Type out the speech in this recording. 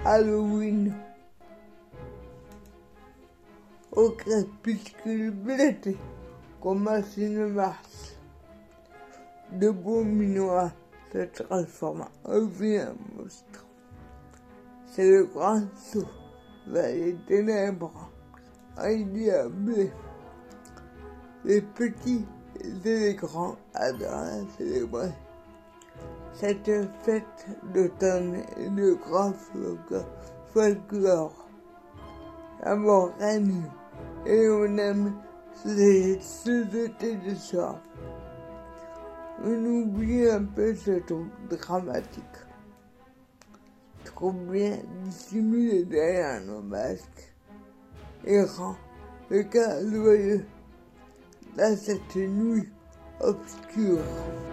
Halloween au crépuscule bleuté commence une marche. De beau minois se transforme en vilain monstre. C'est le grand saut vers les ténèbres, endiablé. Les petits et les grands adorent célébrer cette fête d'automne et de grand folklore. La mort règne et on aime se jeter de soir. On oublie un peu ce ton dramatique, trop bien dissimulé derrière nos masques, et rend le cœur joyeux dans cette nuit obscure.